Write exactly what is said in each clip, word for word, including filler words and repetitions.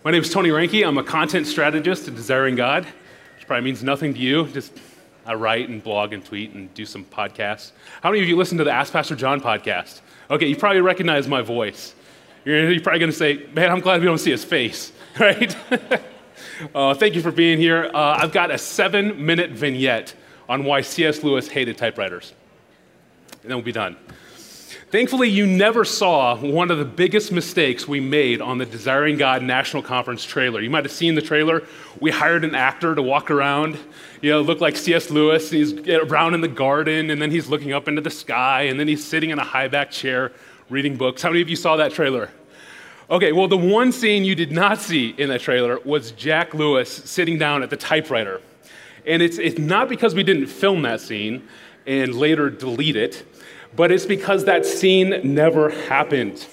My name is Tony Reinke. I'm a content strategist at Desiring God, which probably means nothing to you. Just I write and blog and tweet and do some podcasts. How many of you listen to the Ask Pastor John podcast? Okay, you probably recognize my voice. You're, you're probably going to say, man, I'm glad we don't see his face, right? uh, thank you for being here. Uh, I've got a seven-minute vignette on why C S Lewis hated typewriters. And then we'll be done. Thankfully, you never saw one of the biggest mistakes we made on the Desiring God National Conference trailer. You might have seen the trailer. We hired an actor to walk around, you know, look like C S Lewis. He's around in the garden, and then he's looking up into the sky, and then he's sitting in a high-back chair reading books. How many of you saw that trailer? Okay, well, the one scene you did not see in that trailer was Jack Lewis sitting down at the typewriter. And it's, it's not because we didn't film that scene and later delete it, but it's because that scene never happened.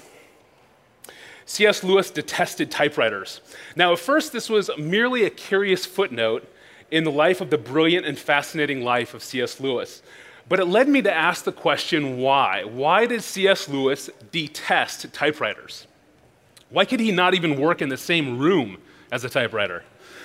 C S Lewis detested typewriters. Now, at first, this was merely a curious footnote in the life of the brilliant and fascinating life of C S Lewis. But it led me to ask the question, why? Why did C S Lewis detest typewriters? Why could he not even work in the same room as a typewriter?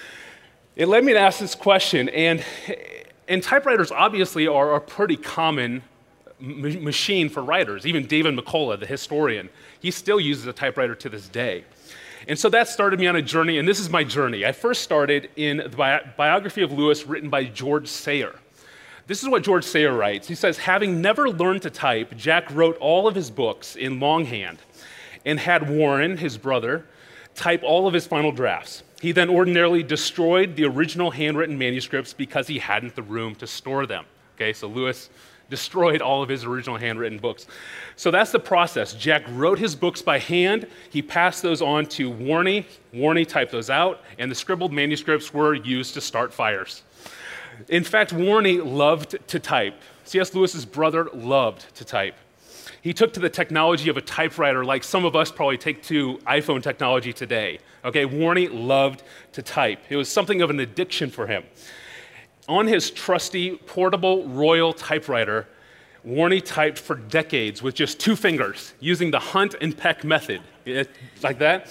It led me to ask this question, and, and typewriters obviously are a pretty common machine for writers. Even David McCullough, the historian, he still uses a typewriter to this day. And so that started me on a journey, and this is my journey. I first started in the bi- biography of Lewis written by George Sayer. This is what George Sayer writes. He says, having never learned to type, Jack wrote all of his books in longhand and had Warren, his brother, type all of his final drafts. He then ordinarily destroyed the original handwritten manuscripts because he hadn't the room to store them. Okay, so Lewis destroyed all of his original handwritten books. So that's the process. Jack wrote his books by hand. He passed those on to Warney. Warney typed those out, and the scribbled manuscripts were used to start fires. In fact, Warney loved to type. C S Lewis's brother loved to type. He took to the technology of a typewriter like some of us probably take to iPhone technology today. Okay, Warney loved to type. It was something of an addiction for him. On his trusty portable Royal typewriter, Warney typed for decades with just two fingers, using the hunt and peck method, like that.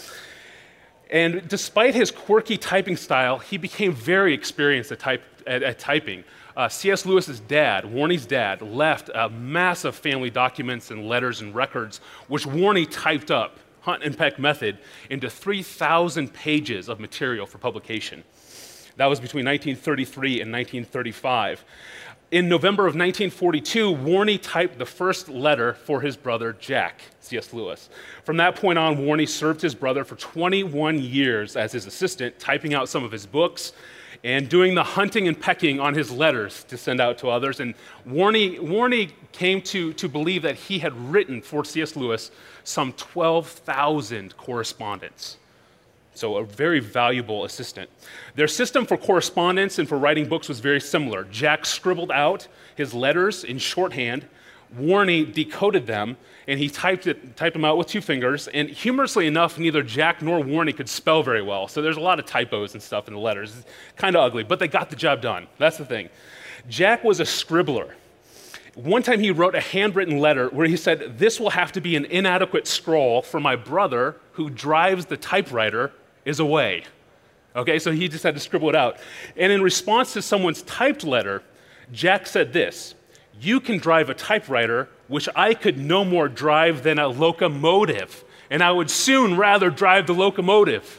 And despite his quirky typing style, he became very experienced at, type, at, at typing. Uh, C S Lewis's dad, Warney's dad, left uh, massive family documents and letters and records, which Warney typed up, hunt and peck method, into three thousand pages of material for publication. That was between nineteen thirty-three and nineteen thirty-five. In November of nineteen forty-two, Warney typed the first letter for his brother, Jack, C S Lewis. From that point on, Warney served his brother for twenty-one years as his assistant, typing out some of his books and doing the hunting and pecking on his letters to send out to others. And Warney, Warney came to, to believe that he had written for C S Lewis some twelve thousand correspondence. So a very valuable assistant. Their system for correspondence and for writing books was very similar. Jack scribbled out his letters in shorthand. Warney decoded them, and he typed it, typed them out with two fingers. And humorously enough, neither Jack nor Warney could spell very well. So there's a lot of typos and stuff in the letters. It's kind of ugly, but they got the job done. That's the thing. Jack was a scribbler. One time he wrote a handwritten letter where he said, "This will have to be an inadequate scrawl for my brother who drives the typewriter is away." Okay, so he just had to scribble it out. And in response to someone's typed letter, Jack said this, "You can drive a typewriter, which I could no more drive than a locomotive, and I would soon rather drive the locomotive."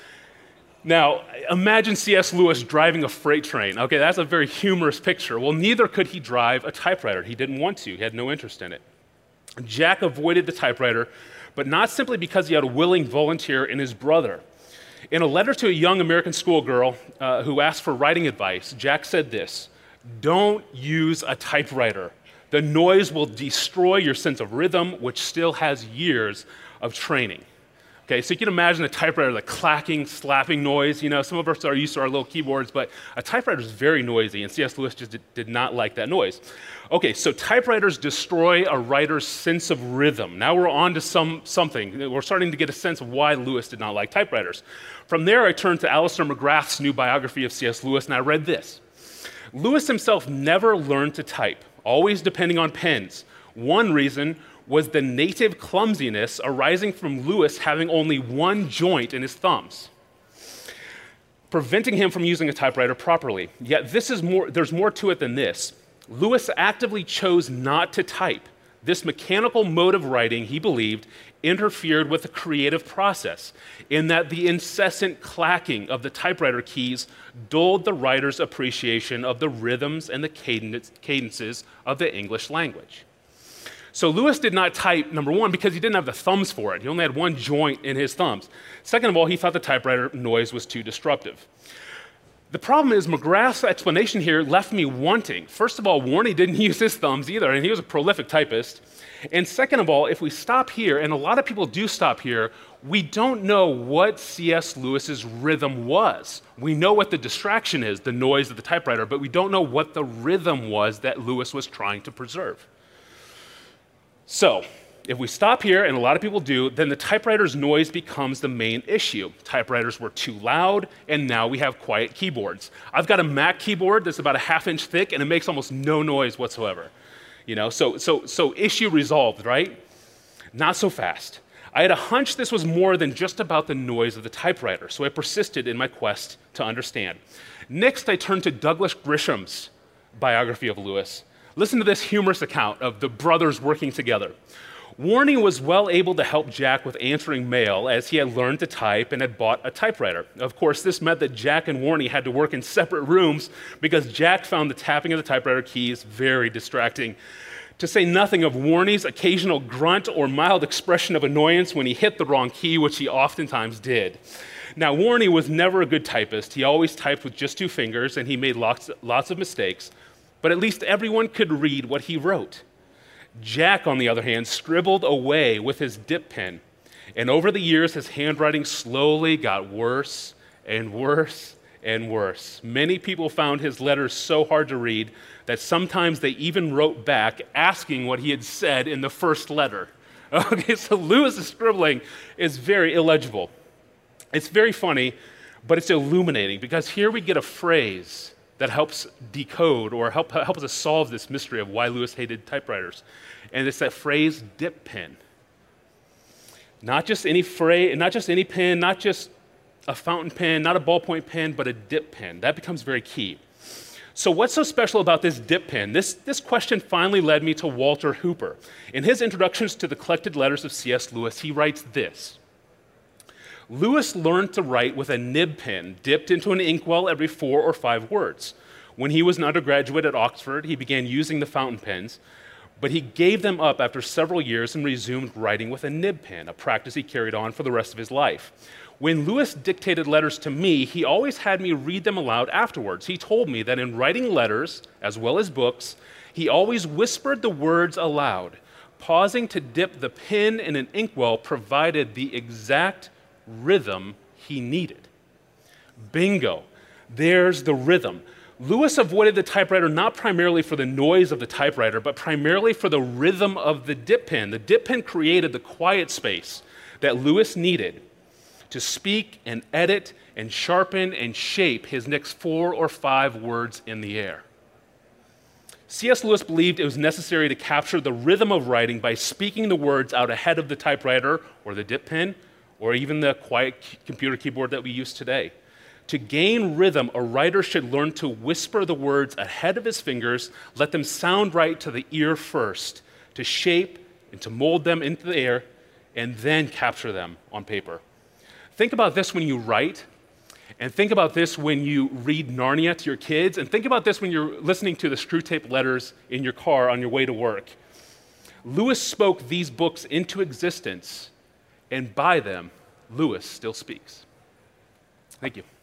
Now, imagine C S Lewis driving a freight train. Okay, that's a very humorous picture. Well, neither could he drive a typewriter. He didn't want to. He had no interest in it. Jack avoided the typewriter, but not simply because he had a willing volunteer in his brother. In a letter to a young American schoolgirl uh, who asked for writing advice, Jack said this, "Don't use a typewriter. The noise will destroy your sense of rhythm, which still has years of training." Okay, so you can imagine a typewriter, the clacking, slapping noise. You know, some of us are used to our little keyboards, but a typewriter is very noisy, and C S Lewis just did, did not like that noise. Okay, so typewriters destroy a writer's sense of rhythm. Now we're on to some, something. We're starting to get a sense of why Lewis did not like typewriters. From there, I turned to Alistair McGrath's new biography of C S Lewis, and I read this. Lewis himself never learned to type, always depending on pens. One reason was the native clumsiness arising from Lewis having only one joint in his thumbs. preventing him from using a typewriter properly. Yet this is more, there's more to it than this. Lewis actively chose not to type. This mechanical mode of writing, he believed, interfered with the creative process in that the incessant clacking of the typewriter keys dulled the writer's appreciation of the rhythms and the cadences of the English language. So Lewis did not type, number one, because he didn't have the thumbs for it. He only had one joint in his thumbs. Second of all, he thought the typewriter noise was too disruptive. The problem is McGrath's explanation here left me wanting. First of all, Warney didn't use his thumbs either, and he was a prolific typist. And second of all, if we stop here, and a lot of people do stop here, we don't know what C S Lewis's rhythm was. We know what the distraction is, the noise of the typewriter, but we don't know what the rhythm was that Lewis was trying to preserve. So, if we stop here, and a lot of people do, then the typewriter's noise becomes the main issue. Typewriters were too loud, and now we have quiet keyboards. I've got a Mac keyboard that's about a half inch thick, and it makes almost no noise whatsoever. You know, so, so, so issue resolved, right? Not so fast. I had a hunch this was more than just about the noise of the typewriter, so I persisted in my quest to understand. Next, I turned to Douglas Grisham's biography of Lewis. Listen to this humorous account of the brothers working together. Warney was well able to help Jack with answering mail as he had learned to type and had bought a typewriter. Of course, this meant that Jack and Warney had to work in separate rooms because Jack found the tapping of the typewriter keys very distracting. To say nothing of Warney's occasional grunt or mild expression of annoyance when he hit the wrong key, which he oftentimes did. Now, Warney was never a good typist. He always typed with just two fingers, and he made lots, lots of mistakes. But at least everyone could read what he wrote. Jack, on the other hand, scribbled away with his dip pen. And over the years, his handwriting slowly got worse and worse and worse. Many people found his letters so hard to read that sometimes they even wrote back asking what he had said in the first letter. Okay, so Lewis's scribbling is very illegible. It's very funny, but it's illuminating because here we get a phrase that helps decode or help, helps us solve this mystery of why Lewis hated typewriters. And it's that phrase, dip pen. Not just any phrase, not just any pen, not just a fountain pen, not a ballpoint pen, but a dip pen. That becomes very key. So what's so special about this dip pen? This, this question finally led me to Walter Hooper. In his introductions to the collected letters of C S Lewis, he writes this. Lewis learned to write with a nib pen dipped into an inkwell every four or five words. When he was an undergraduate at Oxford, he began using the fountain pens, but he gave them up after several years and resumed writing with a nib pen, a practice he carried on for the rest of his life. When Lewis dictated letters to me, he always had me read them aloud afterwards. He told me that in writing letters, as well as books, he always whispered the words aloud. Pausing to dip the pen in an inkwell provided the exact rhythm he needed. Bingo. There's the rhythm. Lewis avoided the typewriter not primarily for the noise of the typewriter, but primarily for the rhythm of the dip pen. The dip pen created the quiet space that Lewis needed to speak and edit and sharpen and shape his next four or five words in the air. C S Lewis believed it was necessary to capture the rhythm of writing by speaking the words out ahead of the typewriter or the dip pen, or even the quiet computer keyboard that we use today. To gain rhythm, a writer should learn to whisper the words ahead of his fingers, let them sound right to the ear first, to shape and to mold them into the air, and then capture them on paper. Think about this when you write, and think about this when you read Narnia to your kids, and think about this when you're listening to the Screwtape Letters in your car on your way to work. Lewis spoke these books into existence, and by them, Lewis still speaks. Thank you.